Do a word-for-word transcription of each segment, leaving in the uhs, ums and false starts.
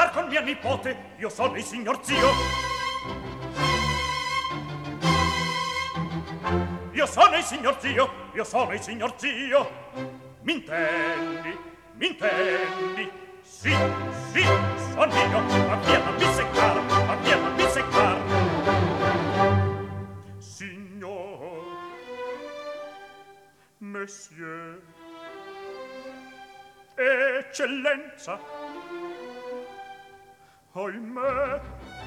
sposar con mia nipote, io sono il signor zio. Io sono il signor zio, io sono il signor zio. M'intendi, m'intendi? Sì, sì, son io, ma via da mi seccar, ma via da mi seccar. Signor, Monsieur, Eccellenza, ohimè,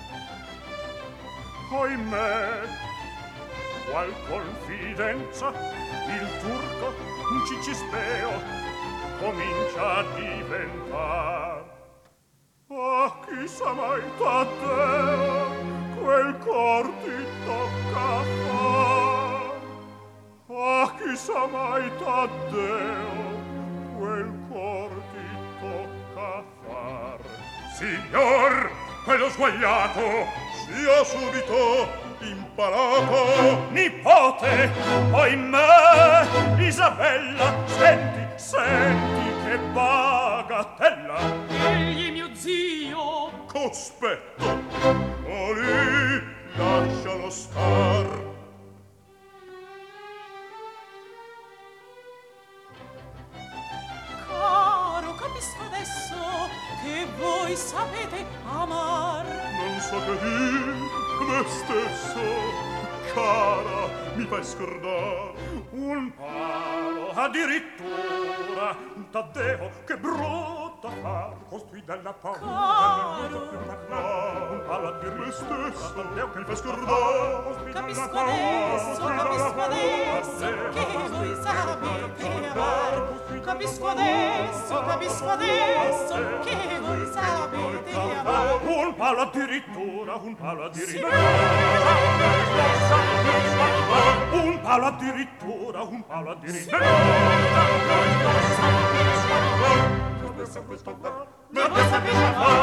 ohimè, qual confidenza il turco, un cicispeo, comincia a diventar. Ah, chissà mai Taddeo, quel cor ti tocca far. Ah, chissà mai Taddeo, quel cor ti tocca far. Signor, quello sguagliato sia subito imparato. Nipote, ohimè, Isabella, senti, senti che bagatella. Egli mio zio. Cospetto, o lì, lascialo star. Caro, capisco adesso che voi sapete amar. Non so che dir me stesso, cara, mi fai scordar un palo addirittura, un Taddeo che brutta far, costui della paura. Caro, un palo addirittura, me stesso, Taddeo che mi fai scordar, capisco adesso, capisco adesso che voi sapete amar. Capisco adesso, capisco adesso che voi sapete amar. Un palo addirittura, un palo addirittura, un palo addirittura, un palo addirittura. Che voi sapete amar.